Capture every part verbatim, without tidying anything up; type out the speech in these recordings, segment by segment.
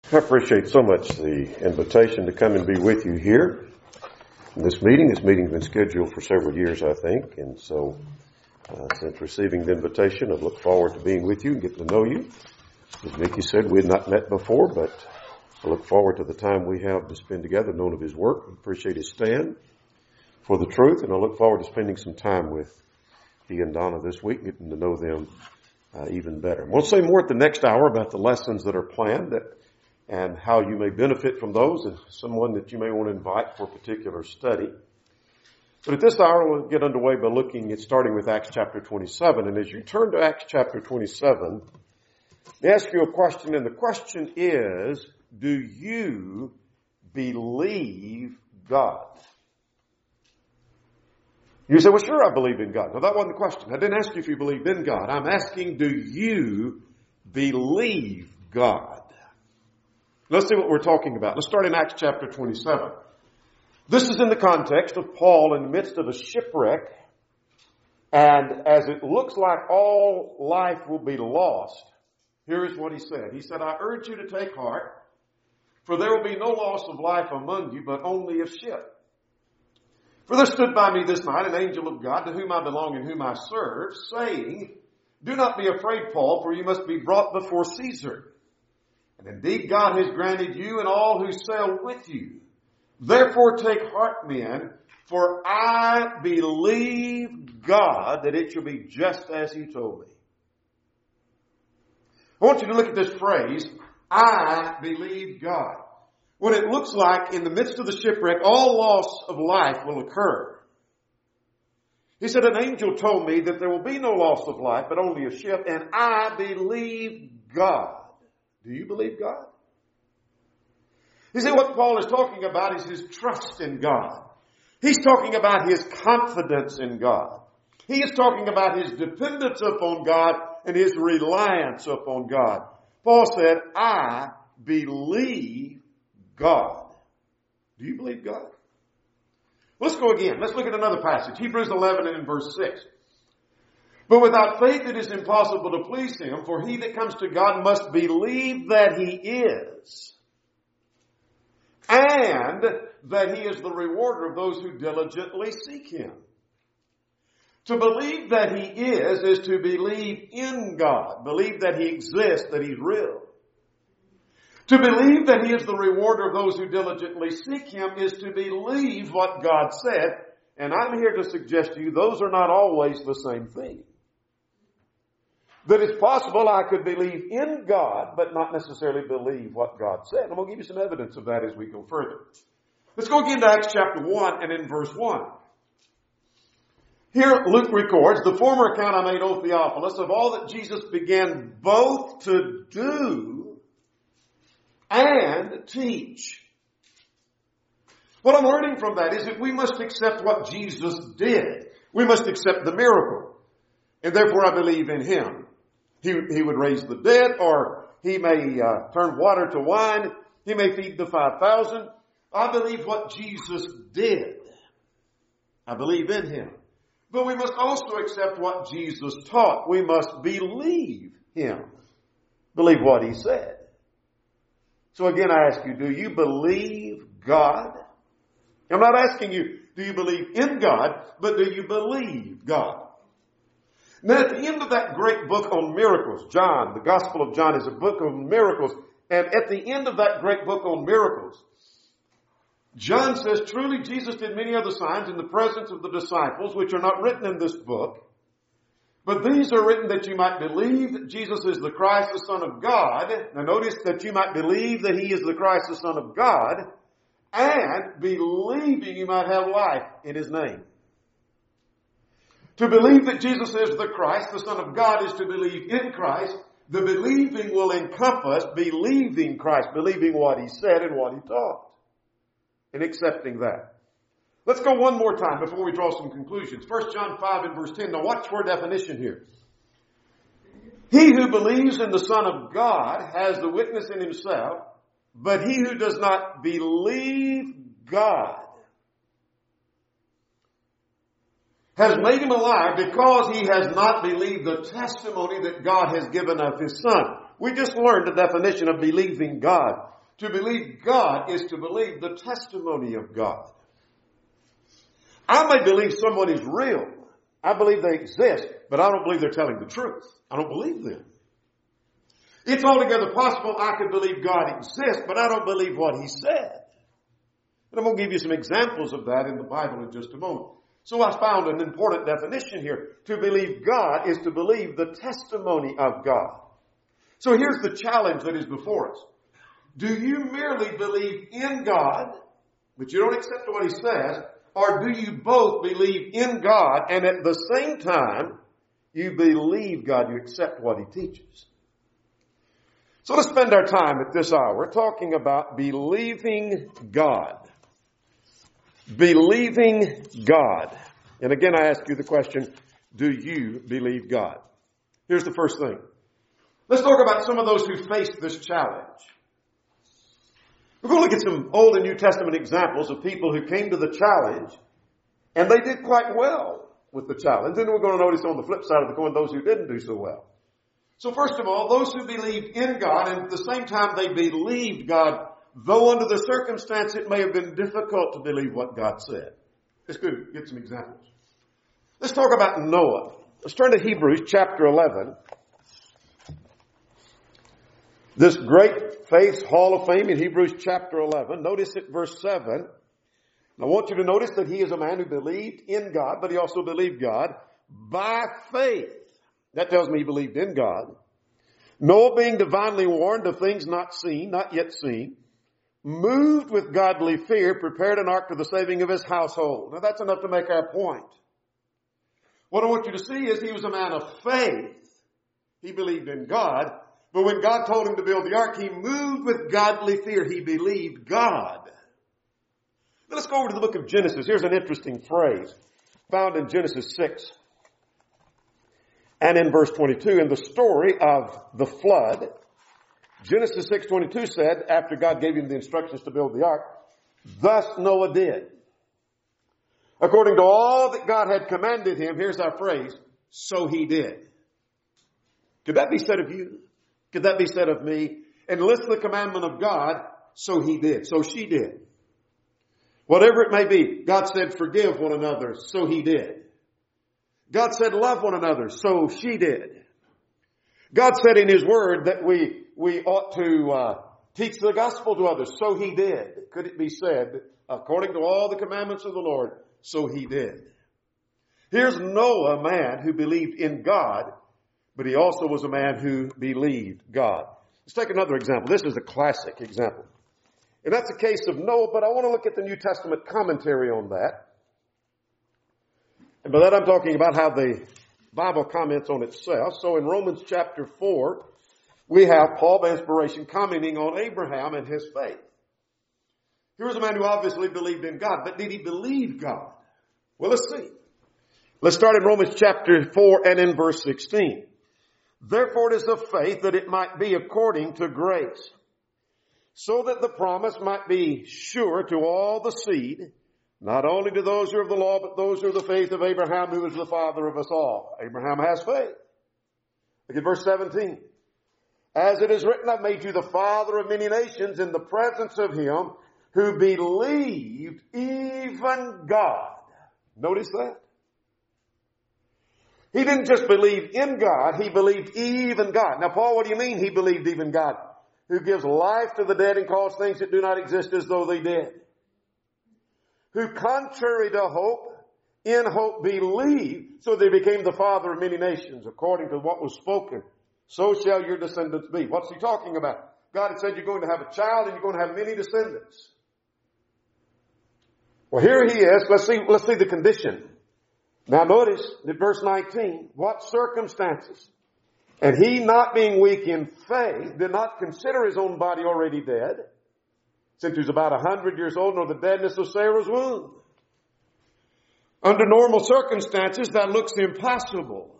I appreciate so much the invitation to come and be with you here in this meeting. This meeting's been scheduled for several years, I think, and so uh, since receiving the invitation, I look forward to being with you and getting to know you. As Mickey said, we had not met before, but I look forward to the time we have to spend together, knowing of his work. I appreciate his stand for the truth, and I look forward to spending some time with he and Donna this week, getting to know them uh, even better. We'll say more at the next hour about the lessons that are planned that and how you may benefit from those, and someone that you may want to invite for a particular study. But at this hour, we'll get underway by looking at starting with Acts chapter twenty-seven. And as you turn to Acts chapter twenty-seven, let me ask you a question, and the question is, do you believe God? You say, well, sure, I believe in God. No, that wasn't the question. I didn't ask you if you believed in God. I'm asking, do you believe God? Let's see what we're talking about. Let's start in Acts chapter twenty-seven. This is in the context of Paul in the midst of a shipwreck. And as it looks like all life will be lost, here is what he said. He said, I urge you to take heart, for there will be no loss of life among you, but only of ship. For there stood by me this night an angel of God, to whom I belong and whom I serve, saying, do not be afraid, Paul, for you must be brought before Caesar. And indeed God has granted you and all who sail with you. Therefore take heart, men, for I believe God that it shall be just as he told me. I want you to look at this phrase, I believe God. When it looks like in the midst of the shipwreck, all loss of life will occur. He said, an angel told me that there will be no loss of life, but only a ship, and I believe God. Do you believe God? You see, what Paul is talking about is his trust in God. He's talking about his confidence in God. He is talking about his dependence upon God and his reliance upon God. Paul said, I believe God. Do you believe God? Let's go again. Let's look at another passage. Hebrews eleven and in verse six. But without faith it is impossible to please him, for he that comes to God must believe that he is, and that he is the rewarder of those who diligently seek him. To believe that he is, is to believe in God. Believe that he exists, that he's real. To believe that he is the rewarder of those who diligently seek him is to believe what God said. And I'm here to suggest to you, those are not always the same thing. That it's possible I could believe in God, but not necessarily believe what God said. I'm going to give you some evidence of that as we go further. Let's go again to Acts chapter one and in verse one. Here Luke records, the former account I made, O Theophilus, of all that Jesus began both to do and teach. What I'm learning from that is that we must accept what Jesus did. We must accept the miracle. And therefore I believe in him. He, he would raise the dead, or he may uh, turn water to wine. He may feed the five thousand. I believe what Jesus did. I believe in him. But we must also accept what Jesus taught. We must believe him. Believe what he said. So again, I ask you, do you believe God? I'm not asking you, do you believe in God, but do you believe God? Now, at the end of that great book on miracles, John, the Gospel of John is a book on miracles. And at the end of that great book on miracles, John says, truly Jesus did many other signs in the presence of the disciples, which are not written in this book. But these are written that you might believe that Jesus is the Christ, the Son of God. Now notice that you might believe that he is the Christ, the Son of God. And believing you might have life in his name. To believe that Jesus is the Christ, the Son of God, is to believe in Christ. The believing will encompass believing Christ, believing what he said and what he taught, and accepting that. Let's go one more time before we draw some conclusions. First John five and verse ten. Now watch for a definition here. He who believes in the Son of God has the witness in himself, but he who does not believe God has made him a liar because he has not believed the testimony that God has given of his Son. We just learned the definition of believing God. To believe God is to believe the testimony of God. I may believe someone is real. I believe they exist, but I don't believe they're telling the truth. I don't believe them. It's altogether possible I could believe God exists, but I don't believe what He said. And I'm going to give you some examples of that in the Bible in just a moment. So I found an important definition here. To believe God is to believe the testimony of God. So here's the challenge that is before us. Do you merely believe in God, but you don't accept what He says, or do you both believe in God and at the same time you believe God, you accept what He teaches? So let's spend our time at this hour talking about believing God. Believing God. And again, I ask you the question, do you believe God? Here's the first thing. Let's talk about some of those who faced this challenge. We're going to look at some Old and New Testament examples of people who came to the challenge, and they did quite well with the challenge. Then we're going to notice on the flip side of the coin those who didn't do so well. So first of all, those who believed in God, and at the same time they believed God, though under the circumstance it may have been difficult to believe what God said. Let's go get some examples. Let's talk about Noah. Let's turn to Hebrews chapter eleven. This great faith hall of fame in Hebrews chapter eleven. Notice at verse seven. I want you to notice that he is a man who believed in God, but he also believed God by faith. That tells me he believed in God. Noah, being divinely warned of things not seen, not yet seen, moved with godly fear, prepared an ark for the saving of his household. Now that's enough to make our point. What I want you to see is he was a man of faith. He believed in God. But when God told him to build the ark, he moved with godly fear. He believed God. Now let's go over to the book of Genesis. Here's an interesting phrase found in Genesis six. And in verse twenty-two, in the story of the flood, Genesis six twenty-two said, after God gave him the instructions to build the ark, thus Noah did. According to all that God had commanded him, here's our phrase, so he did. Could that be said of you? Could that be said of me? Enlist the commandment of God, so he did, so she did. Whatever it may be, God said forgive one another, so he did. God said love one another, so she did. God said in His Word that we, we ought to uh, teach the gospel to others, so He did. Could it be said, according to all the commandments of the Lord, so he did. Here's Noah, a man who believed in God, but he also was a man who believed God. Let's take another example. This is a classic example. And that's the case of Noah, but I want to look at the New Testament commentary on that. And by that I'm talking about how the Bible comments on itself. So in Romans chapter four, we have Paul by inspiration commenting on Abraham and his faith. Here was a man who obviously believed in God, but did he believe God? Well, let's see. Let's start in Romans chapter four and in verse sixteen. Therefore it is of faith that it might be according to grace, so that the promise might be sure to all the seed, not only to those who are of the law, but those who are of the faith of Abraham, who is the father of us all. Abraham has faith. Look at verse seventeen. As it is written, I've made you the father of many nations in the presence of him who believed even God. Notice that. He didn't just believe in God, he believed even God. Now, Paul, what do you mean he believed even God? Who gives life to the dead and calls things that do not exist as though they did. Who, contrary to hope, in hope believed, so they became the father of many nations, according to what was spoken. So shall your descendants be. What's he talking about? God had said you're going to have a child and you're going to have many descendants. Well, here he is. Let's see, let's see the condition. Now notice in verse nineteen, what circumstances? And he, not being weak in faith, did not consider his own body already dead, since he was about a hundred years old, nor the deadness of Sarah's womb. Under normal circumstances, that looks impossible.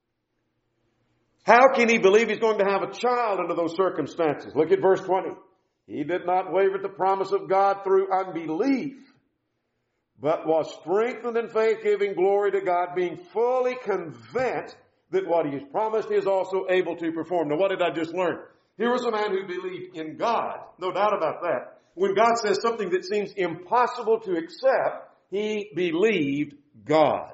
How can he believe he's going to have a child under those circumstances? Look at verse twenty. He did not waver at the promise of God through unbelief, but was strengthened in faith, giving glory to God, being fully convinced that what he has promised he is also able to perform. Now what did I just learn? Here was a man who believed in God. No doubt about that. When God says something that seems impossible to accept, he believed God.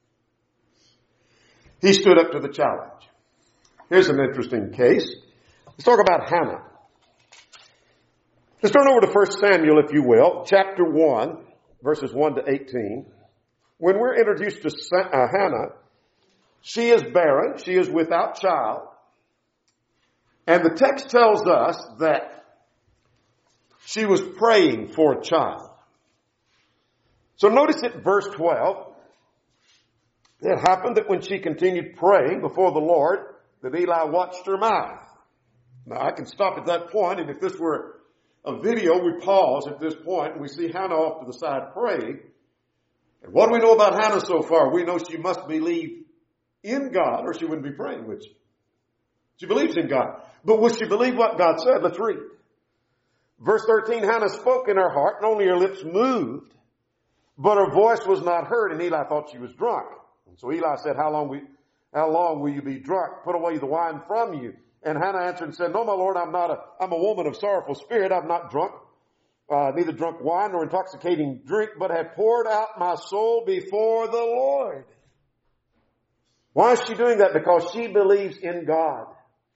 He stood up to the challenge. Here's an interesting case. Let's talk about Hannah. Let's turn over to First Samuel, if you will, chapter one, verses one to eighteen. When we're introduced to uh, Hannah, she is barren. She is without child. And the text tells us that she was praying for a child. So notice at verse twelve, it happened that when she continued praying before the Lord, that Eli watched her mouth. Now I can stop at that point, and if this were a video, we pause at this point and we see Hannah off to the side praying. And what do we know about Hannah so far? We know she must believe in God or she wouldn't be praying, would she? She believes in God. But will she believe what God said? Let's read. Verse thirteen, Hannah spoke in her heart and only her lips moved, but her voice was not heard, and Eli thought she was drunk. And so Eli said, how long, we, how long will you be drunk? Put away the wine from you. And Hannah answered and said, no, my Lord, I'm not a, I'm a woman of sorrowful spirit. I'm not drunk, uh, neither drunk wine nor intoxicating drink, but have poured out my soul before the Lord. Why is she doing that? Because she believes in God.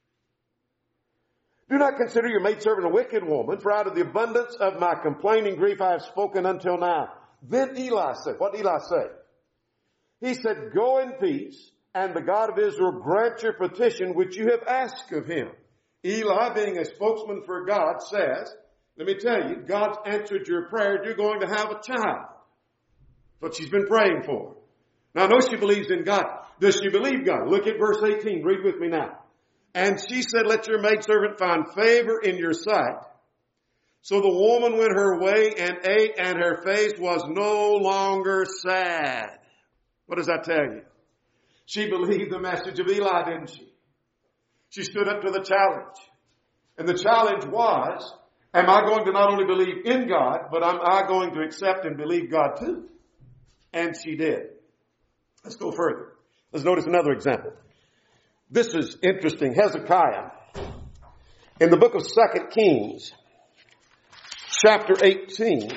Do not consider your maidservant a wicked woman, for out of the abundance of my complaining grief I have spoken until now. Then Eli said, what did Eli say? He said, go in peace, and the God of Israel grant your petition which you have asked of him. Eli, being a spokesman for God, says, let me tell you, God's answered your prayer. You're going to have a child. That's what she's been praying for. Now I know she believes in God. Does she believe God? Look at verse eighteen. Read with me now. And she said, let your maidservant find favor in your sight. So the woman went her way and ate, and her face was no longer sad. What does that tell you? She believed the message of Eli, didn't she? She stood up to the challenge. And the challenge was, am I going to not only believe in God, but am I going to accept and believe God too? And she did. Let's go further. Let's notice another example. This is interesting. Hezekiah, in the book of Second Kings, chapter eighteen,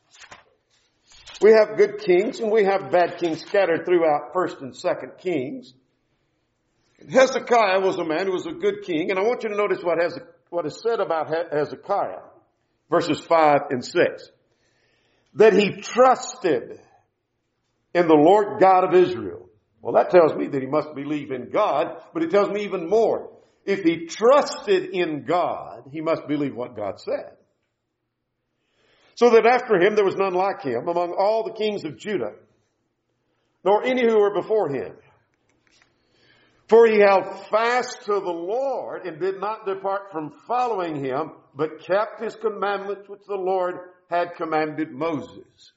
we have good kings and we have bad kings scattered throughout First and Second Kings. And Hezekiah was a man who was a good king, and I want you to notice what, Heze- what is said about Hezekiah, verses five and six. That he trusted in the Lord God of Israel. Well, that tells me that he must believe in God, but it tells me even more. If he trusted in God, he must believe what God said. So that after him there was none like him among all the kings of Judah, nor any who were before him. For he held fast to the Lord and did not depart from following him, but kept his commandments which the Lord had commanded Moses.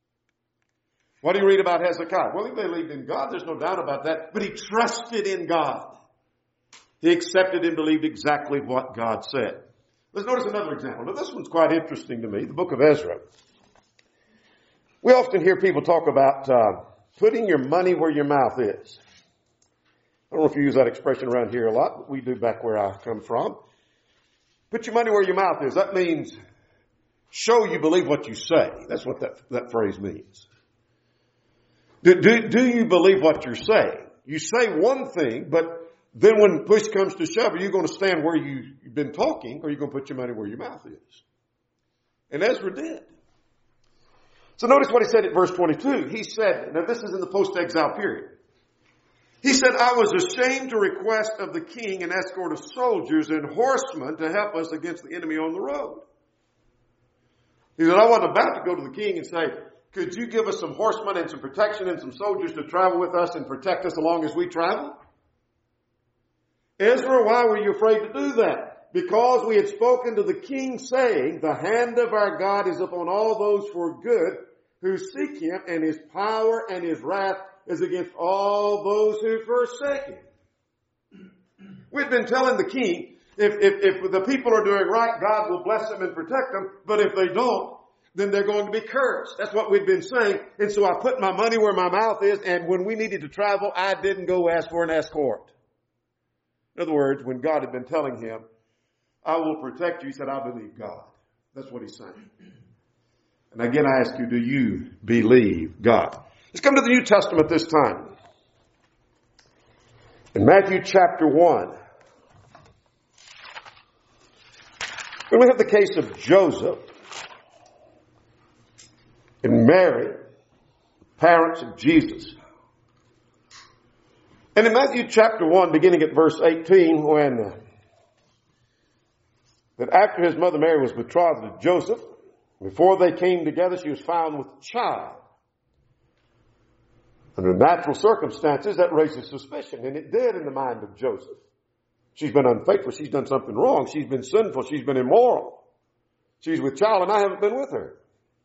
What do you read about Hezekiah? Well, he believed in God, there's no doubt about that, but he trusted in God. He accepted and believed exactly what God said. Let's notice another example. Now, this one's quite interesting to me, the book of Ezra. We often hear people talk about uh, putting your money where your mouth is. I don't know if you use that expression around here a lot, but we do back where I come from. Put your money where your mouth is. That means show you believe what you say. That's what that, that phrase means. Do, do, do you believe what you're saying? You say one thing, but then when push comes to shove, are you going to stand where you, you've been talking, or are you going to put your money where your mouth is? And Ezra did. So notice what he said at verse twenty-two. He said, now this is in the post-exile period. He said, I was ashamed to request of the king an escort of soldiers and horsemen to help us against the enemy on the road. He said, I wasn't about to go to the king and say, could you give us some horsemen and some protection and some soldiers to travel with us and protect us along as we travel? Ezra, why were you afraid to do that? Because we had spoken to the king saying, the hand of our God is upon all those for good who seek him, and his power and his wrath is against all those who forsake him. We've been telling the king, if, if, if the people are doing right, God will bless them and protect them. But if they don't, then they're going to be cursed. That's what we've been saying. And so I put my money where my mouth is, and when we needed to travel, I didn't go ask for an escort. In other words, when God had been telling him, I will protect you, he said, I believe God. That's what he's saying. And again, I ask you, do you believe God? Let's come to the New Testament this time. In Matthew chapter one, we have the case of Joseph and Mary, parents of Jesus. And in Matthew chapter one, beginning at verse eighteen, when uh, that after his mother Mary was betrothed to Joseph, before they came together, she was found with child. Under natural circumstances, that raises suspicion, and it did in the mind of Joseph. She's been unfaithful. She's done something wrong. She's been sinful. She's been immoral. She's with child, and I haven't been with her.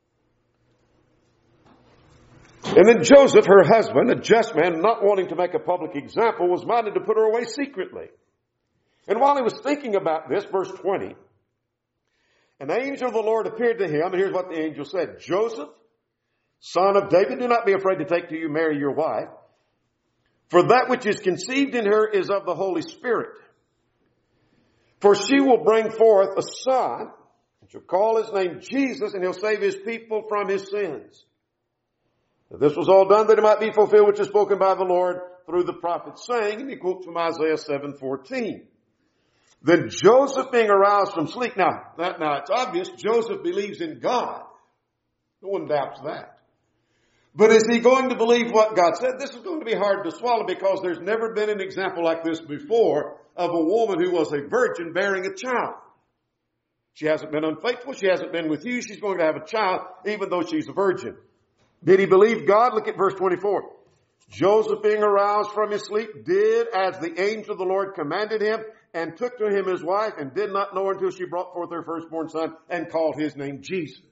And then Joseph, her husband, a just man, not wanting to make a public example, was minded to put her away secretly. And while he was thinking about this, verse twenty, an angel of the Lord appeared to him, and here's what the angel said. Joseph, son of David, do not be afraid to take to you Mary your wife, for that which is conceived in her is of the Holy Spirit. For she will bring forth a son, and shall call his name Jesus, and he'll save his people from his sins. Now, this was all done that it might be fulfilled, which is spoken by the Lord through the prophet, saying, and he quotes from Isaiah seven fourteen. Then Joseph, being aroused from sleep. Now, that, now it's obvious Joseph believes in God. No one doubts that. But is he going to believe what God said? This is going to be hard to swallow because there's never been an example like this before of a woman who was a virgin bearing a child. She hasn't been unfaithful. She hasn't been with you. She's going to have a child even though she's a virgin. Did he believe God? Look at verse twenty-four. Joseph, being aroused from his sleep, did as the angel of the Lord commanded him, and took to him his wife, and did not know her until she brought forth her firstborn son, and called his name Jesus.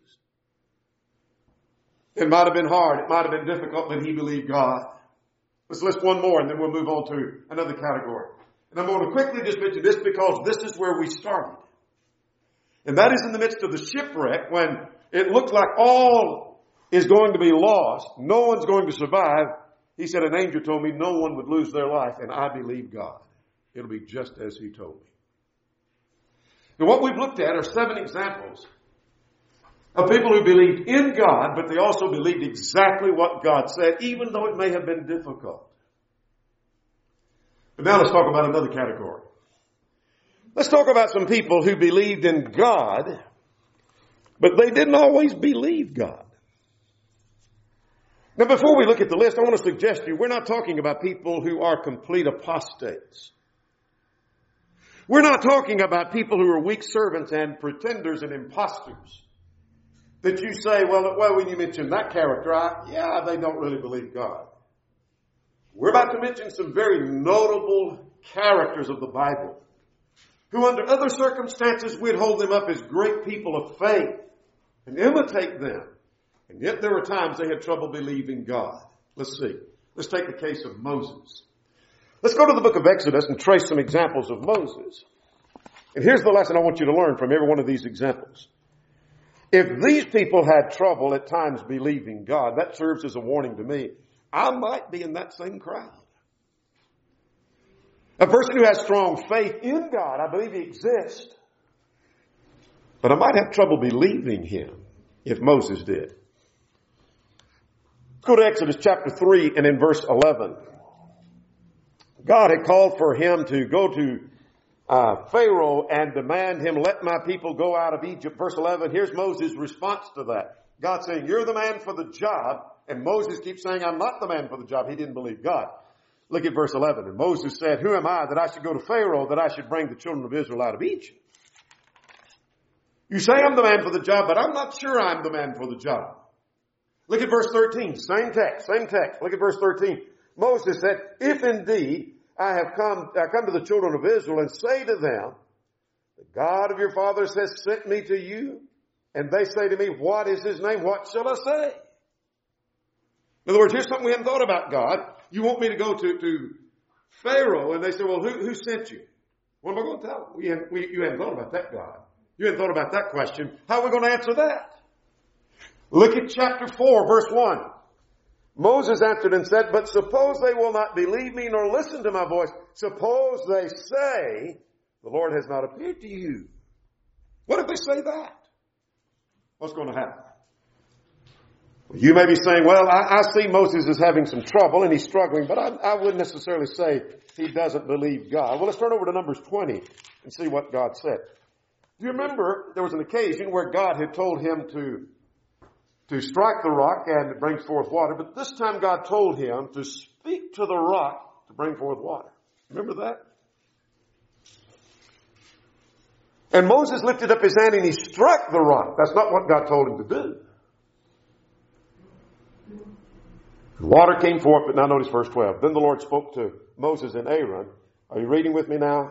It might have been hard. It might have been difficult, but he believed God. Let's list one more, and then we'll move on to another category. And I'm going to quickly just mention this because this is where we started. And that is in the midst of the shipwreck, when it looked like all is going to be lost. No one's going to survive. He said, an angel told me no one would lose their life, and I believe God. It'll be just as he told me. Now, what we've looked at are seven examples of people who believed in God, but they also believed exactly what God said, even though it may have been difficult. But now let's talk about another category. Let's talk about some people who believed in God, but they didn't always believe God. Now, before we look at the list, I want to suggest to you, we're not talking about people who are complete apostates. We're not talking about people who are weak servants and pretenders and imposters. That you say, well, well, when you mention that character, I, yeah, they don't really believe God. We're about to mention some very notable characters of the Bible who under other circumstances we'd hold them up as great people of faith and imitate them. And yet there were times they had trouble believing God. Let's see. Let's take the case of Moses. Let's go to the book of Exodus and trace some examples of Moses. And here's the lesson I want you to learn from every one of these examples. If these people had trouble at times believing God, that serves as a warning to me. I might be in that same crowd. A person who has strong faith in God, I believe he exists. But I might have trouble believing him if Moses did. Let's go to Exodus chapter three and in verse eleven. God had called for him to go to uh, Pharaoh and demand him, let my people go out of Egypt. Verse eleven, here's Moses' response to that. God saying, you're the man for the job. And Moses keeps saying, I'm not the man for the job. He didn't believe God. Look at verse eleven. And Moses said, who am I that I should go to Pharaoh, that I should bring the children of Israel out of Egypt? You say I'm the man for the job, but I'm not sure I'm the man for the job. Look at verse thirteen. Same text, same text. Look at verse thirteen. Moses said, if indeed I have come, I come to the children of Israel and say to them, the God of your fathers has sent me to you. And they say to me, what is his name? What shall I say? In other words, here's something we haven't thought about God. You want me to go to, to Pharaoh, and they say, well, who, who sent you? What am I going to tell them? We haven't, we, you haven't thought about that, God. You haven't thought about that question. How are we going to answer that? Look at chapter four, verse one. Moses answered and said, but suppose they will not believe me nor listen to my voice. Suppose they say, the Lord has not appeared to you. What if they say that? What's going to happen? You may be saying, well, I, I see Moses is having some trouble and he's struggling, but I, I wouldn't necessarily say he doesn't believe God. Well, let's turn over to Numbers twenty and see what God said. Do you remember there was an occasion where God had told him to, to strike the rock and it brings forth water, but this time God told him to speak to the rock to bring forth water. Remember that? And Moses lifted up his hand and he struck the rock. That's not what God told him to do. Water came forth, but now notice verse twelve. Then the Lord spoke to Moses and Aaron. Are you reading with me now?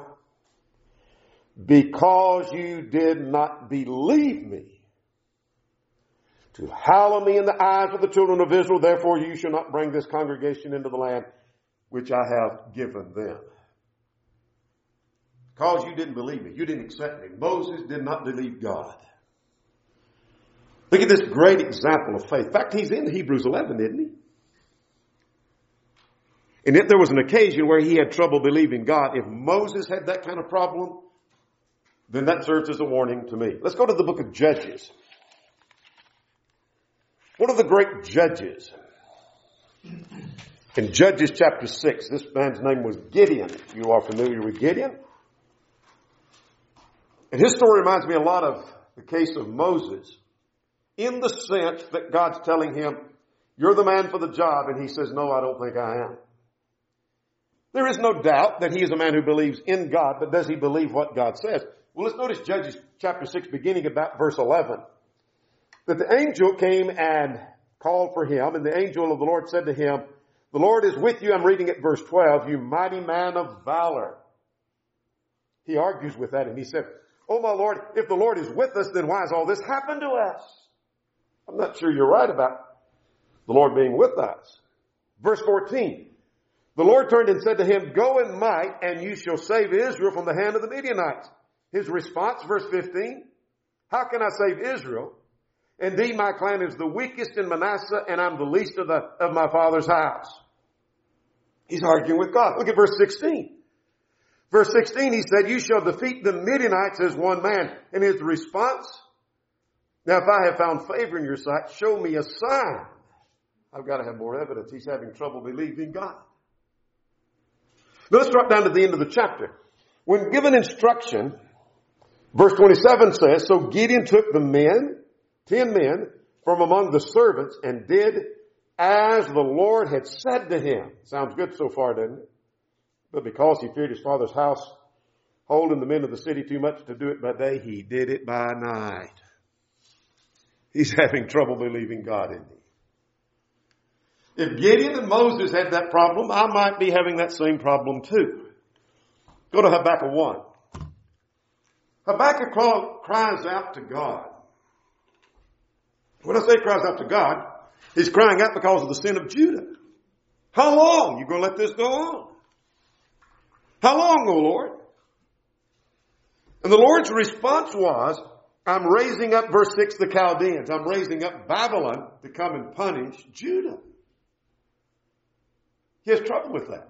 Because you did not believe me to hallow me in the eyes of the children of Israel, therefore you shall not bring this congregation into the land which I have given them. Because you didn't believe me. You didn't accept me. Moses did not believe God. Look at this great example of faith. In fact, he's in Hebrews eleven, isn't he? And if there was an occasion where he had trouble believing God, if Moses had that kind of problem, then that serves as a warning to me. Let's go to the book of Judges. One of the great judges. In Judges chapter six, this man's name was Gideon. You are familiar with Gideon? And his story reminds me a lot of the case of Moses, in the sense that God's telling him, you're the man for the job, and he says, no, I don't think I am. There is no doubt that he is a man who believes in God, but does he believe what God says? Well, let's notice Judges chapter six, beginning about verse eleven. That the angel came and called for him, and the angel of the Lord said to him, the Lord is with you. I'm reading at verse twelve, you mighty man of valor. He argues with that, and he said, oh my Lord, if the Lord is with us, then why has all this happened to us? I'm not sure you're right about the Lord being with us. Verse fourteen. The Lord turned and said to him, go in might, and you shall save Israel from the hand of the Midianites. His response, verse fifteen, how can I save Israel? Indeed, my clan is the weakest in Manasseh, and I'm the least of, the, of my father's house. He's arguing with God. Look at verse sixteen. Verse sixteen, he said, you shall defeat the Midianites as one man. And his response, now if I have found favor in your sight, show me a sign. I've got to have more evidence. He's having trouble believing God. Now let's drop down to the end of the chapter. When given instruction, verse twenty-seven says, so Gideon took the men, ten men, from among the servants and did as the Lord had said to him. Sounds good so far, doesn't it? But because he feared his father's house, holding the men of the city too much to do it by day, he did it by night. He's having trouble believing God, isn't he? If Gideon and Moses had that problem, I might be having that same problem too. Go to Habakkuk one. Habakkuk cries out to God. When I say cries out to God, he's crying out because of the sin of Judah. How long? You going to let this go on? How long, O Lord? And the Lord's response was, I'm raising up, verse six, the Chaldeans. I'm raising up Babylon to come and punish Judah. He has trouble with that.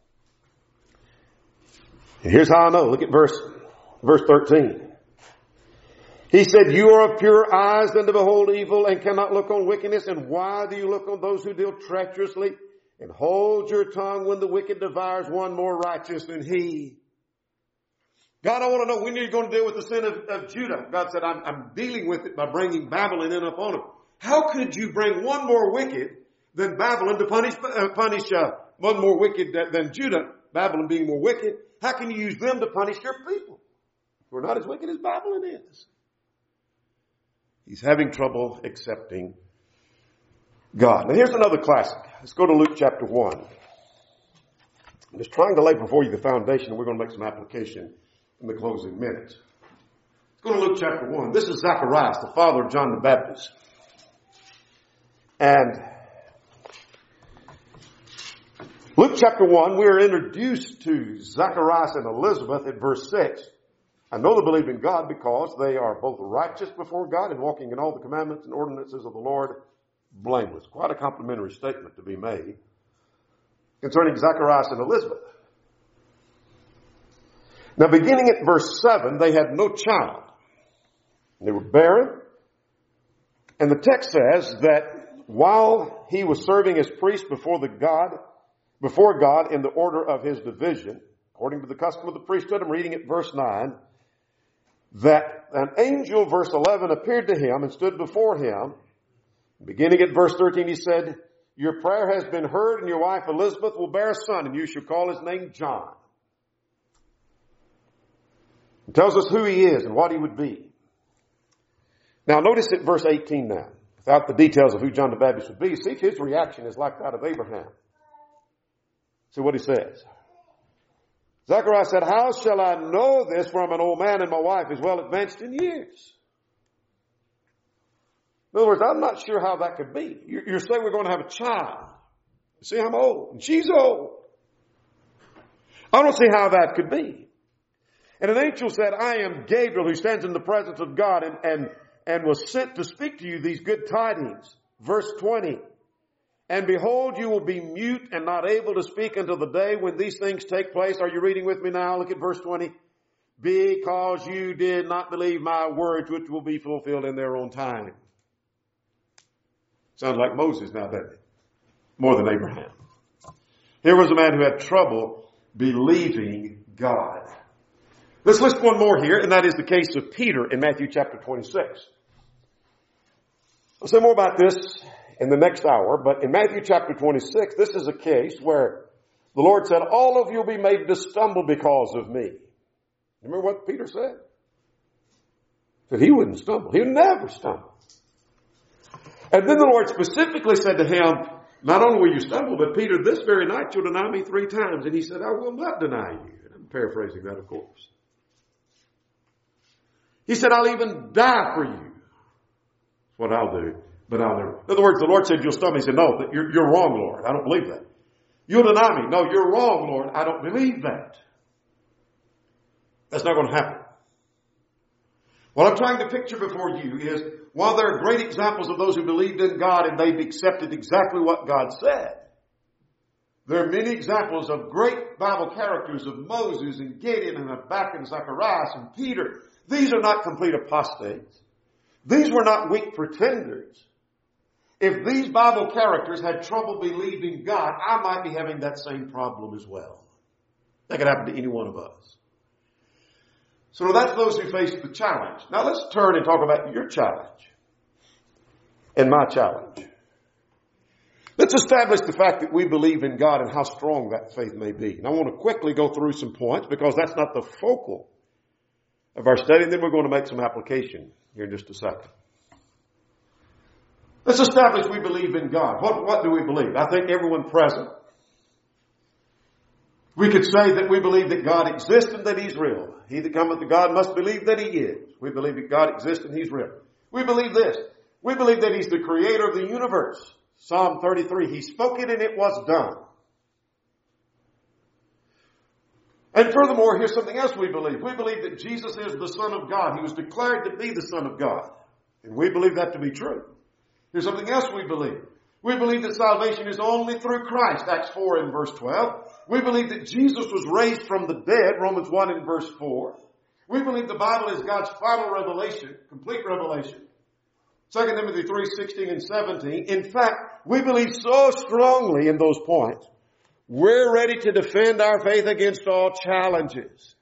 And here's how I know. Look at verse, verse thirteen. He said, you are of pure eyes than to behold evil and cannot look on wickedness. And why do you look on those who deal treacherously and hold your tongue when the wicked devours one more righteous than he? God, I want to know, when are you going to deal with the sin of, of Judah? God said, I'm, I'm dealing with it by bringing Babylon in upon them. How could you bring one more wicked than Babylon to punish, uh, punish uh, one more wicked than Judah, Babylon being more wicked? How can you use them to punish your people? We're not as wicked as Babylon is. He's having trouble accepting God. Now here's another classic. Let's go to Luke chapter one. I'm just trying to lay before you the foundation, and we're going to make some application in the closing minutes. Let's go to Luke chapter one. This is Zacharias, the father of John the Baptist. And Luke chapter one, we are introduced to Zacharias and Elizabeth at verse six. I know they believe in God because they are both righteous before God and walking in all the commandments and ordinances of the Lord blameless. Quite a complimentary statement to be made concerning Zacharias and Elizabeth. Now, beginning at verse seven, they had no child. They were barren. And the text says that while he was serving as priest before the God, before God in the order of his division, according to the custom of the priesthood, I'm reading at verse nine, that an angel, verse eleven, appeared to him and stood before him. Beginning at verse thirteen, he said, your prayer has been heard, and your wife Elizabeth will bear a son, and you shall call his name John. It tells us who he is and what he would be. Now notice at verse eighteen now, without the details of who John the Baptist would be, see if his reaction is like that of Abraham. See what he says. Zechariah said, how shall I know this, for I'm an old man and my wife is well advanced in years? In other words, I'm not sure how that could be. You're saying we're going to have a child. See, I'm old and she's old. I don't see how that could be. And an angel said, I am Gabriel who stands in the presence of God and, and, and was sent to speak to you these good tidings. Verse twenty. And behold, you will be mute and not able to speak until the day when these things take place. Are you reading with me now? Look at verse twenty. Because you did not believe my words, which will be fulfilled in their own time. Sounds like Moses now, doesn't it? More than Abraham. Here was a man who had trouble believing God. Let's list one more here, and that is the case of Peter in Matthew chapter twenty-six. I'll say more about this in the next hour, but in Matthew chapter twenty-six, this is a case where the Lord said, all of you will be made to stumble because of me. Remember what Peter said? That he wouldn't stumble. He would never stumble. And then the Lord specifically said to him, not only will you stumble, but Peter, this very night you'll deny me three times. And he said, I will not deny you. And I'm paraphrasing that, of course. He said, I'll even die for you. That's what I'll do. But I'll never. In other words, the Lord said, you'll stumble. He said, no, you're, you're wrong, Lord. I don't believe that. You'll deny me. No, you're wrong, Lord. I don't believe that. That's not going to happen. What I'm trying to picture before you is, while there are great examples of those who believed in God and they've accepted exactly what God said, there are many examples of great Bible characters of Moses and Gideon and Habakkuk and Zacharias and Peter. These are not complete apostates. These were not weak pretenders. If these Bible characters had trouble believing God, I might be having that same problem as well. That could happen to any one of us. So that's those who face the challenge. Now let's turn and talk about your challenge and my challenge. Let's establish the fact that we believe in God and how strong that faith may be. And I want to quickly go through some points because that's not the focal of our study, and then we're going to make some application here in just a second. Let's establish we believe in God. What, what do we believe? I think everyone present, we could say that we believe that God exists and that He's real. He that cometh to God must believe that He is. We believe that God exists and He's real. We believe this. We believe that He's the creator of the universe. Psalm thirty-three, He spoke it and it was done. And furthermore, here's something else we believe. We believe that Jesus is the Son of God. He was declared to be the Son of God. And we believe that to be true. Here's something else we believe. We believe that salvation is only through Christ, Acts four and verse twelve. We believe that Jesus was raised from the dead, Romans one and verse four. We believe the Bible is God's final revelation, complete revelation. Second Timothy three, sixteen and seventeen. In fact, we believe so strongly in those points, we're ready to defend our faith against all challenges.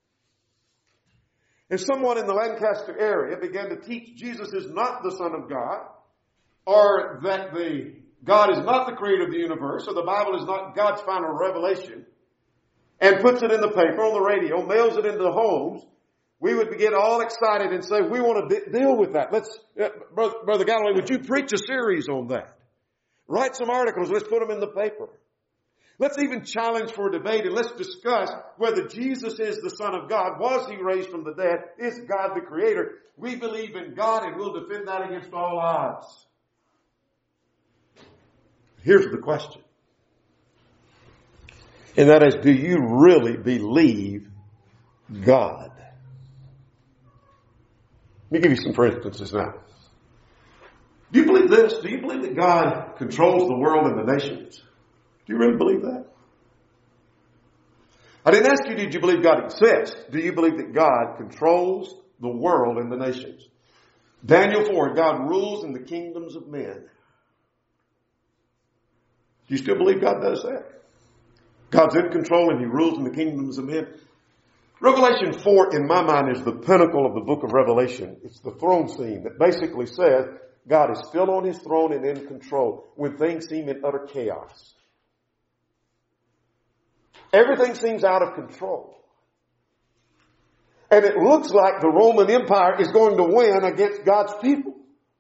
And someone in the Lancaster area began to teach Jesus is not the Son of God, or that the God is not the creator of the universe, or the Bible is not God's final revelation, and puts it in the paper, on the radio, mails it into the homes, we would get all excited and say, we want to de- deal with that. Let's, uh, Brother, Brother Galloway, would you preach a series on that? Write some articles, let's put them in the paper. Let's even challenge for a debate and let's discuss whether Jesus is the Son of God. Was He raised from the dead? Is God the creator? We believe in God and we'll defend that against all odds. Here's the question. And that is, do you really believe God? Let me give you some for instances now. Do you believe this? Do you believe that God controls the world and the nations? Do you really believe that? I didn't ask you, did you believe God exists? Do you believe that God controls the world and the nations? Daniel four, God rules in the kingdoms of men. Do you still believe God does that? God's in control and He rules in the kingdoms of men. Revelation four, in my mind, is the pinnacle of the book of Revelation. It's the throne scene that basically says God is still on His throne and in control when things seem in utter chaos. Everything seems out of control. And it looks like the Roman Empire is going to win against God's people.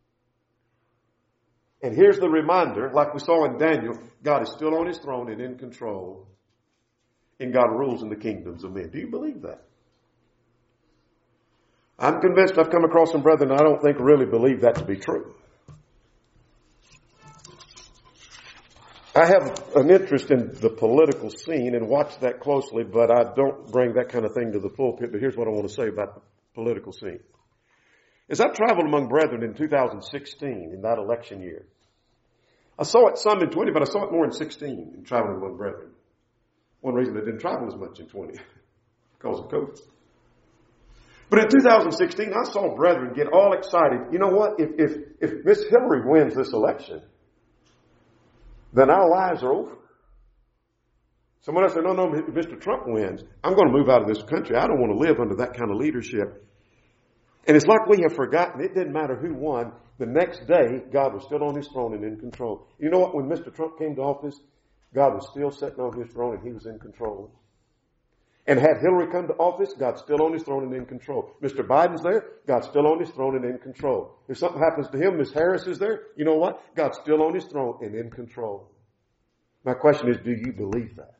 And here's the reminder, like we saw in Daniel, God is still on His throne and in control. And God rules in the kingdoms of men. Do you believe that? I'm convinced I've come across some brethren I don't think really believe that to be true. I have an interest in the political scene and watch that closely, but I don't bring that kind of thing to the pulpit. But here's what I want to say about the political scene. As I traveled among brethren in two thousand sixteen, in that election year, I saw it some in twenty, but I saw it more in sixteen in traveling among brethren. One reason I didn't travel as much in twenty, because of COVID. But in two thousand sixteen, I saw brethren get all excited. You know what? If, if, if Miss Hillary wins this election, then our lives are over. Someone else said, no, no, if Mister Trump wins, I'm going to move out of this country. I don't want to live under that kind of leadership. And it's like we have forgotten. It didn't matter who won. The next day, God was still on His throne and in control. You know what? When Mister Trump came to office, God was still sitting on His throne and He was in control. And had Hillary come to office, God's still on His throne and in control. Mister Biden's there, God's still on His throne and in control. If something happens to him, Miss Harris is there, you know what? God's still on His throne and in control. My question is, do you believe that?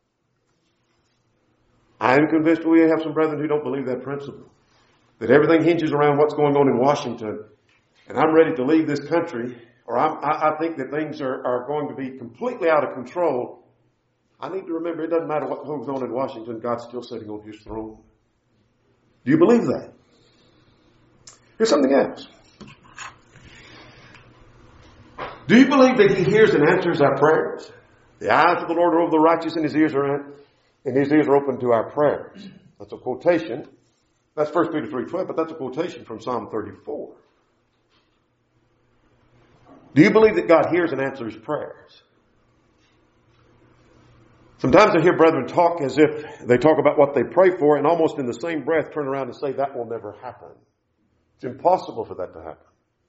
I am convinced we have some brethren who don't believe that principle. That everything hinges around what's going on in Washington. And I'm ready to leave this country, or I'm, I, I think that things are, are going to be completely out of control. I need to remember it doesn't matter what goes on in Washington, God's still sitting on His throne. Do you believe that? Here's something else. Do you believe that He hears and answers our prayers? The eyes of the Lord are over the righteous, and His ears are in, and His ears are open to our prayers. That's a quotation. That's First Peter three twelve, but that's a quotation from Psalm thirty-four. Do you believe that God hears and answers prayers? Sometimes I hear brethren talk as if they talk about what they pray for and almost in the same breath turn around and say that will never happen. It's impossible for that to happen.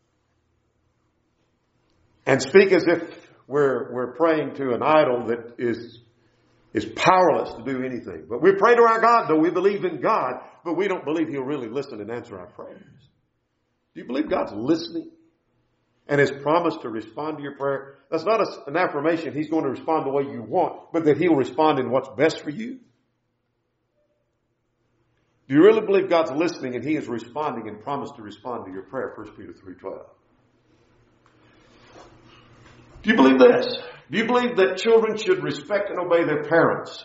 And speak as if we're, we're praying to an idol that is, is powerless to do anything. But we pray to our God, though we believe in God, but we don't believe He'll really listen and answer our prayers. Do you believe God's listening and has promised to respond to your prayer? That's not a, an affirmation He's going to respond the way you want, but that He'll respond in what's best for you. Do you really believe God's listening and He is responding and promised to respond to your prayer? First Peter three twelve. Do you believe this? Do you believe that children should respect and obey their parents?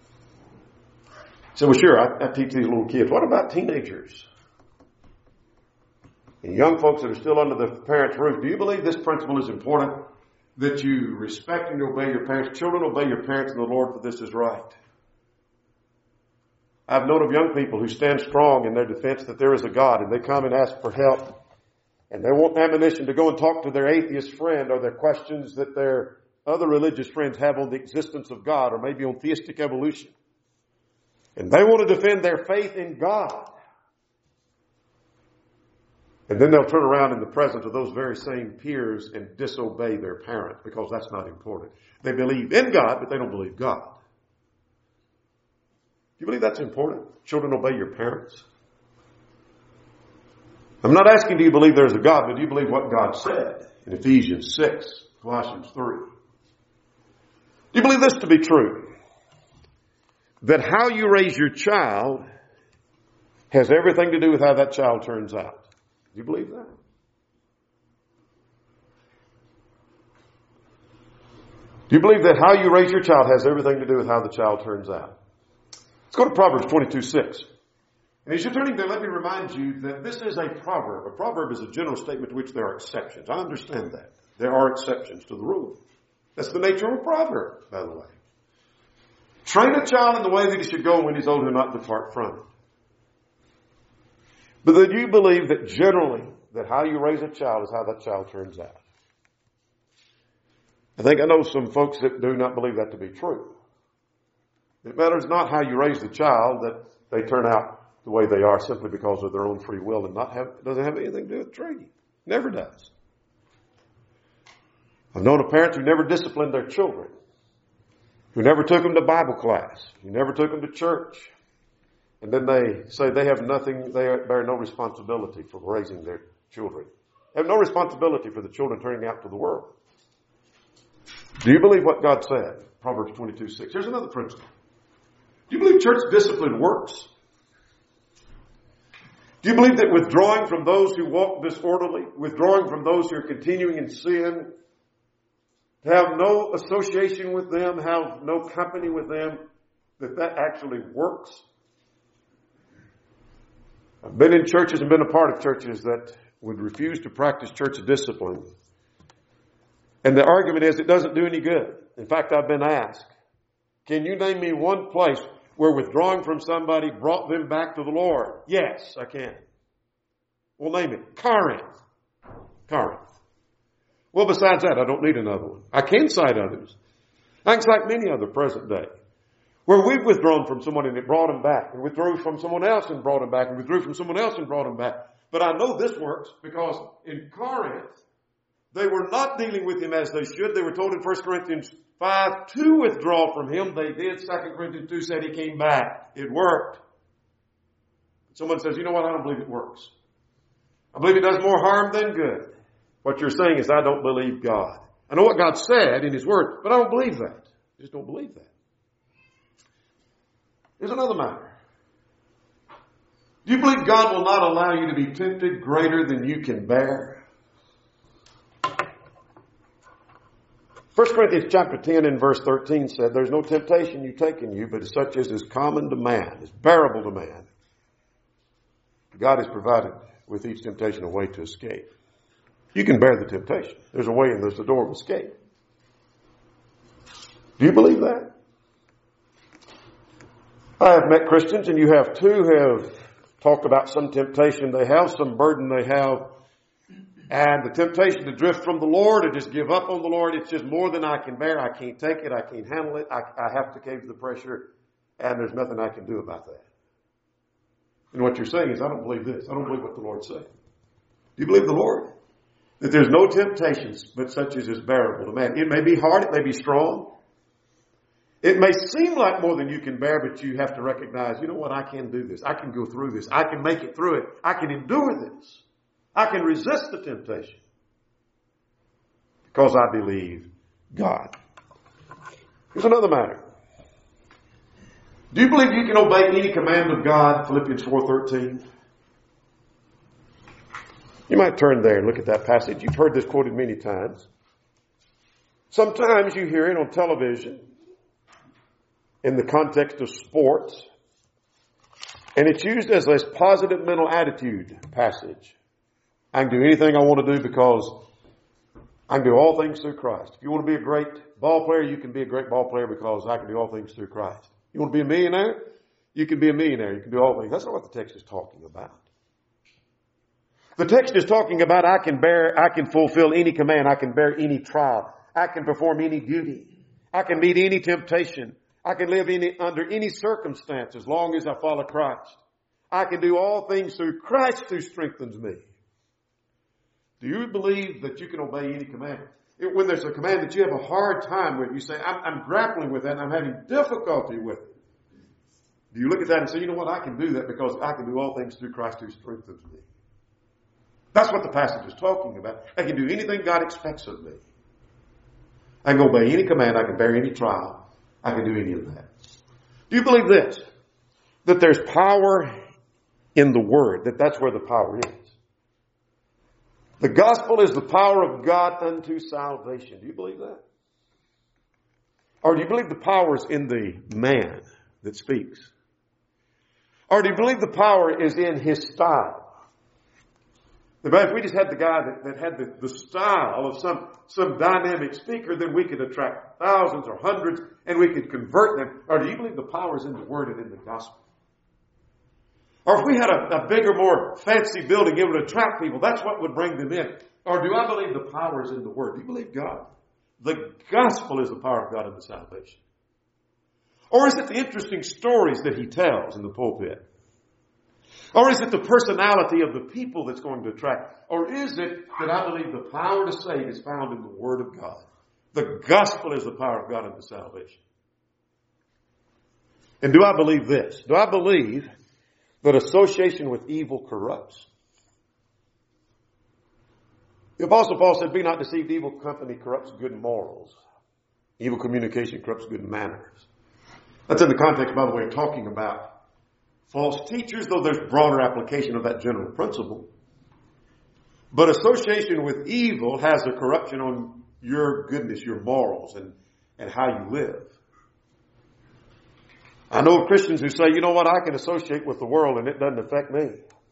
So, well, sure, I, I teach these little kids. What about teenagers? And young folks that are still under the parents' roof, do you believe this principle is important? That you respect and obey your parents. Children, obey your parents in the Lord, for this is right. I've known of young people who stand strong in their defense that there is a God, and they come and ask for help. And they want ammunition to go and talk to their atheist friend or their questions that their other religious friends have on the existence of God or maybe on theistic evolution. And they want to defend their faith in God. And then they'll turn around in the presence of those very same peers and disobey their parent because that's not important. They believe in God, but they don't believe God. Do you believe that's important? Children, obey your parents. I'm not asking do you believe there's a God, but do you believe what God said in Ephesians six, Colossians three? Do you believe this to be true? That how you raise your child has everything to do with how that child turns out. Do you believe that? Do you believe that how you raise your child has everything to do with how the child turns out? Let's go to Proverbs twenty-two six. And as you're turning there, let me remind you that this is a proverb. A proverb is a general statement to which there are exceptions. I understand that. There are exceptions to the rule. That's the nature of a proverb, by the way. Train a child in the way that he should go, when he's old, he'll not depart from it. But then you believe that generally, that how you raise a child is how that child turns out. I think I know some folks that do not believe that to be true. It matters not how you raise the child, that they turn out the way they are simply because of their own free will, and not have, it doesn't have anything to do with training. Never does. I've known of parents who never disciplined their children, who never took them to Bible class, who never took them to church, and then they say they have nothing, they bear no responsibility for raising their children. They have no responsibility for the children turning out to the world. Do you believe what God said? Proverbs twenty-two six. Here's another principle. Do you believe church discipline works? Do you believe that withdrawing from those who walk disorderly, withdrawing from those who are continuing in sin, to have no association with them, have no company with them, that that actually works? I've been in churches and been a part of churches that would refuse to practice church discipline. And the argument is it doesn't do any good. In fact, I've been asked, can you name me one place where withdrawing from somebody brought them back to the Lord? Yes, I can. Well, name it. Corinth. Corinth. Well, besides that, I don't need another one. I can cite others. I can cite many other present day, where we've withdrawn from someone and it brought them back, and withdrew from someone else and brought them back, and withdrew from someone else and brought them back. But I know this works because in Corinth, they were not dealing with him as they should. They were told in First Corinthians five to withdraw from him. They did. Second Corinthians two said he came back. It worked. Someone says, you know what? I don't believe it works. I believe it does more harm than good. What you're saying is I don't believe God. I know what God said in his word, but I don't believe that. I just don't believe that. Here's another matter. Do you believe God will not allow you to be tempted greater than you can bear? First Corinthians chapter ten and verse thirteen said, there's no temptation you take in you, but such as is common to man, is bearable to man. God has provided with each temptation a way to escape. You can bear the temptation. There's a way and there's a door of escape. Do you believe that? I have met Christians, and you have too, who have talked about some temptation they have, some burden they have, and the temptation to drift from the Lord or just give up on the Lord. It's just more than I can bear. I can't take it. I can't handle it. I, I have to cave to the pressure, and there's nothing I can do about that. And what you're saying is, I don't believe this. I don't believe what the Lord said. Do you believe the Lord? That there's no temptations but such as is bearable to man. It may be hard. It may be strong. It may seem like more than you can bear, but you have to recognize, you know what? I can do this. I can go through this. I can make it through it. I can endure this. I can resist the temptation because I believe God. Here's another matter. Do you believe you can obey any command of God? Philippians four thirteen. You might turn there and look at that passage. You've heard this quoted many times. Sometimes you hear it on television in the context of sports, and it's used as a positive mental attitude passage. I can do anything I want to do because I can do all things through Christ. If you want to be a great ball player, you can be a great ball player because I can do all things through Christ. You want to be a millionaire? You can be a millionaire. You can do all things. That's not what the text is talking about. The text is talking about I can bear, I can fulfill any command. I can bear any trial. I can perform any duty. I can meet any temptation. I can live any, under any circumstance as long as I follow Christ. I can do all things through Christ who strengthens me. Do you believe that you can obey any command? It, when there's a command that you have a hard time with, you say, I'm, I'm grappling with that and I'm having difficulty with it. Do you look at that and say, you know what, I can do that because I can do all things through Christ who strengthens me? That's what the passage is talking about. I can do anything God expects of me. I can obey any command. I can bear any trial. I can do any of that. Do you believe this? That there's power in the Word, that that's where the power is. The gospel is the power of God unto salvation. Do you believe that? Or do you believe the power is in the man that speaks? Or do you believe the power is in his style? If we just had the guy that, that had the, the style of some, some dynamic speaker, then we could attract thousands or hundreds and we could convert them. Or do you believe the power is in the Word and in the gospel? Or if we had a, a bigger, more fancy building, it would attract people. That's what would bring them in. Or do I believe the power is in the Word? Do you believe God? The gospel is the power of God in the salvation. Or is it the interesting stories that he tells in the pulpit? Or is it the personality of the people that's going to attract? Or is it that I believe the power to save is found in the Word of God? The gospel is the power of God in the salvation. And do I believe this? Do I believe that association with evil corrupts? The Apostle Paul said, be not deceived, evil company corrupts good morals. Evil communication corrupts good manners. That's in the context, by the way, of talking about false teachers, though there's broader application of that general principle. But association with evil has a corruption on your goodness, your morals, and, and how you live. I know of Christians who say, you know what, I can associate with the world and it doesn't affect me.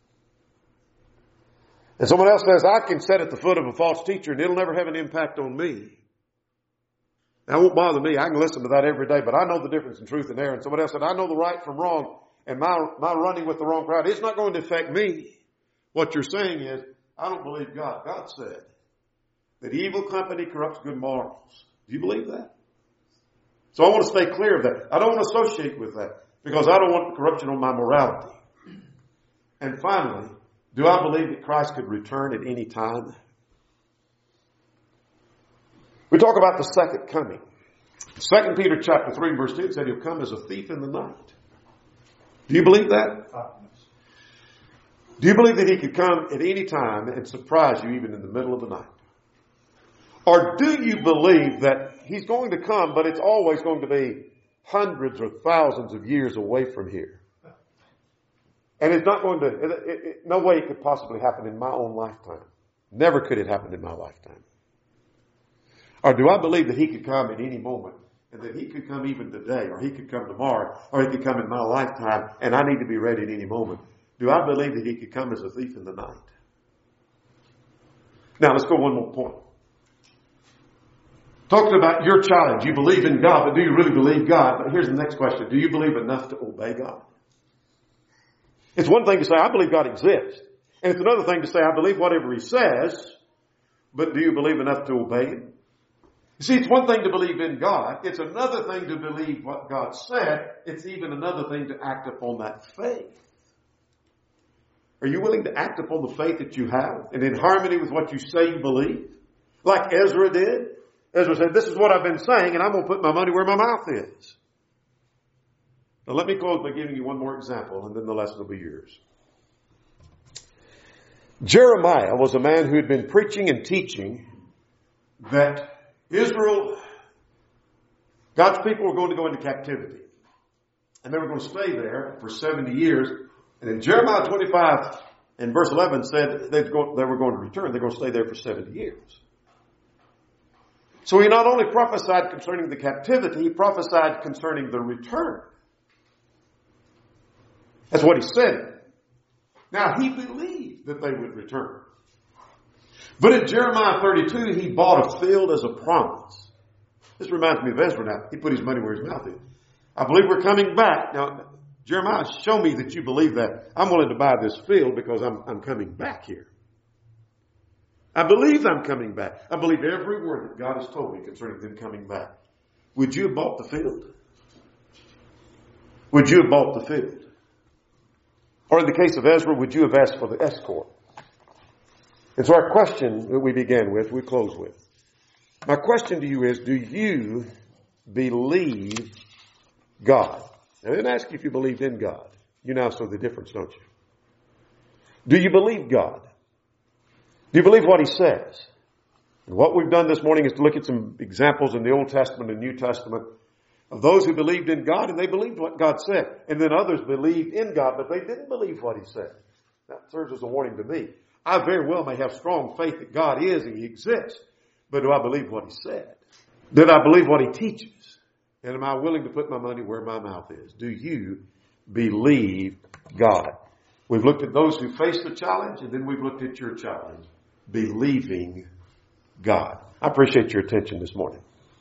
And someone else says, I can sit at the foot of a false teacher and it'll never have an impact on me. That won't bother me. I can listen to that every day, but I know the difference in truth and error. And someone else said, I know the right from wrong. And my, my running with the wrong crowd, it's not going to affect me. What you're saying is, I don't believe God. God said that evil company corrupts good morals. Do you believe that? So I want to stay clear of that. I don't want to associate with that because I don't want corruption on my morality. And finally, do I believe that Christ could return at any time? We talk about the second coming. Second Peter chapter three verse two said he'll come as a thief in the night. Do you believe that? Do you believe that he could come at any time and surprise you even in the middle of the night? Or do you believe that he's going to come, but it's always going to be hundreds or thousands of years away from here? And it's not going to, it, it, it, no way it could possibly happen in my own lifetime. Never could it happen in my lifetime. Or do I believe that he could come at any moment? And that he could come even today, or he could come tomorrow, or he could come in my lifetime, and I need to be ready at any moment. Do I believe that he could come as a thief in the night? Now, let's go one more point. Talking about your challenge. You believe in God, but do you really believe God? But here's the next question. Do you believe enough to obey God? It's one thing to say, I believe God exists. And it's another thing to say, I believe whatever he says, but do you believe enough to obey him? You see, it's one thing to believe in God. It's another thing to believe what God said. It's even another thing to act upon that faith. Are you willing to act upon the faith that you have and in harmony with what you say you believe? Like Ezra did. Ezra said, this is what I've been saying and I'm going to put my money where my mouth is. Now let me close by giving you one more example and then the lesson will be yours. Jeremiah was a man who had been preaching and teaching that Israel, God's people were going to go into captivity. And they were going to stay there for seventy years. And in Jeremiah twenty-five and verse eleven said they'd go, they were going to return. They're going to stay there for seventy years. So he not only prophesied concerning the captivity, he prophesied concerning the return. That's what he said. Now he believed that they would return. But in Jeremiah thirty-two, he bought a field as a promise. This reminds me of Ezra now. He put his money where his mouth is. I believe we're coming back. Now, Jeremiah, show me that you believe that. I'm willing to buy this field because I'm, I'm coming back here. I believe I'm coming back. I believe every word that God has told me concerning them coming back. Would you have bought the field? Would you have bought the field? Or in the case of Ezra, would you have asked for the escort? And so our question that we began with, we close with. My question to you is, do you believe God? I didn't ask you if you believed in God. You now know the difference, don't you? Do you believe God? Do you believe what he says? And what we've done this morning is to look at some examples in the Old Testament and New Testament of those who believed in God and they believed what God said. And then others believed in God, but they didn't believe what he said. That serves as a warning to me. I very well may have strong faith that God is and he exists, but do I believe what he said? Did I believe what he teaches? And am I willing to put my money where my mouth is? Do you believe God. We've looked at those who face the challenge, and then we've looked at your challenge, believing God. I appreciate your attention this morning.